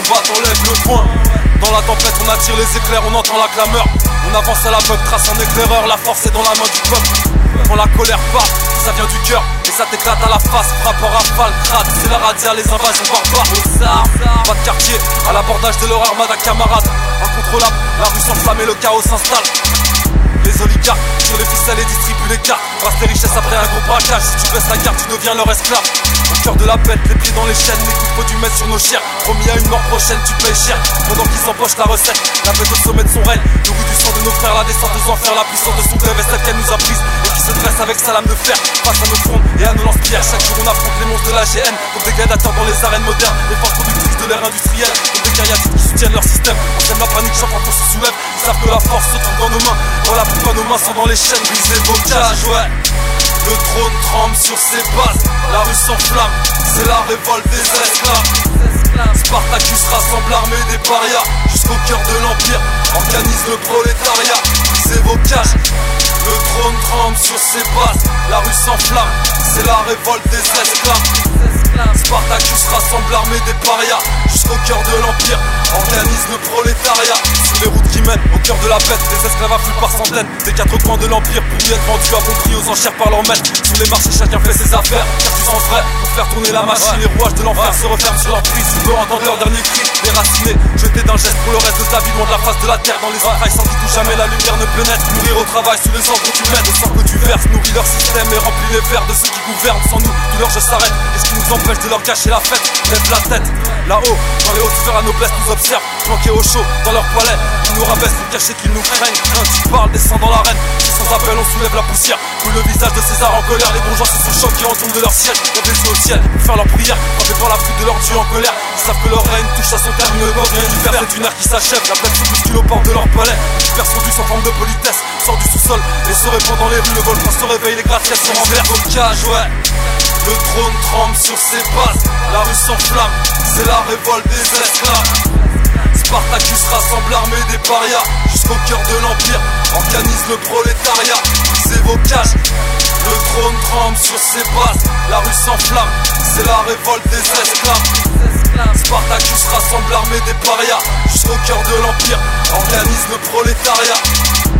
combattent, on lève le poing. Dans la tempête on attire les éclairs, on entend la clameur. On avance à l'aveugle, trace en éclaireur. La force est dans la main du peuple. Quand la colère part, ça vient du cœur et ça t'éclate à la face. Frappe en rafale, crade, c'est la radia, les invasions barbares. Aux armes, pas de quartier, à l'abordage de leur armada camarade. Incontrôlable, la rue s'enflamme et le chaos s'installe. Les oligarques sur les ficelles et distribuent les cartes. Brasse tes richesses après un gros braquage. Si tu baisses la garde, tu deviens leur esclave. Au cœur de la bête, les pieds dans les chaînes. Les coups de feu du mettre sur nos chairs. Promis à une mort prochaine, tu payes cher. Pendant qu'ils s'empochent la recette, la bête au sommet de son règne. Nourrit du sang de nos frères, la descente des enfers. La puissance de son glaive est celle qu'elle nous a prise. Et qui se dresse avec sa lame de fer face à nos frondes et à nos lance-pierres. Chaque jour on affronte les monstres de la GN. Comme des gladiateurs dans les arènes modernes. Les forces productrices de l'ère industrielle. Comme des cariatides qui soutiennent leur système. On sème la panique chaque fois qu'on se soulève. Ils savent que la force se trouve dans nos mains. Voilà pourquoi nos mains sont dans les chaînes, brisées vos cages, ouais. Le trône tremble sur ses bases, la rue s'enflamme, c'est la révolte des esclaves. Spartacus rassemble l'armée des parias, jusqu'au cœur de l'empire, organise le prolétariat, brisez vos cages. Le trône tremble sur ses bases, la rue s'enflamme, c'est la révolte des esclaves. Spartacus rassemble l'armée des parias, jusqu'au cœur de l'empire, organise le prolétariat. Sur les routes qui mènent au cœur de la bête, des esclaves affluent par centaines des quatre coins de l'empire pour y être vendus à bon prix aux enchères par leur maître. Sur les marchés chacun fait ses affaires, car tu sens vrai pour faire tourner la machine. Les rouages de l'enfer se referment sur leur prise. Tu peux entendre leur dernier cri, déraciné, jeté d'un geste pour le reste de ta vie, loin de la face de la terre. Dans les entrailles sans qui touche jamais la lumière ne pénètre. Mourir au travail sous les ordres que tu mènes. Le sang que tu verses nourrit leur système et remplit les verres de ceux qui gouvernent. Sans nous, tout leur jeu s'arrête. Qu'est-ce qui nous empêche de leur gâcher la fête? Lève la tête, là-haut, dans les hautes sphères, la noblesse nous observe. Planqués au chaud, dans leur palais, ils nous rabaissent pour cacher qu'ils nous craignent. Quand tu parles, descends dans l'arène, sans appel on soulève la poussière. Coule le visage de César en colère, les bourgeois se sont choqués en tombent de leur siège. Lève les yeux au ciel, pour faire leur prière, frappés par la foudre de leur dieu en colère. Ils savent que leur règne touche à son terme, ne peuvent rien du faire. C'est une ère qui s'achève, la plaie se bouscule au port de leur palais. Une personne du sans forme de politesse, sort du sous-sol et se répand dans les rues. Le volcan se réveille, les gratte-ciels sont envers vos cages, ouais. Le trône tremble sur ses bases, la rue s'enflamme, c'est la révolte des esclaves. Spartacus rassemble l'armée des parias, jusqu'au cœur de l'empire, organise le prolétariat, brisez vos cages. Le trône tremble sur ses bases, la rue s'enflamme, c'est la révolte des esclaves. Spartacus rassemble l'armée des parias, jusqu'au cœur de l'empire, organise le prolétariat.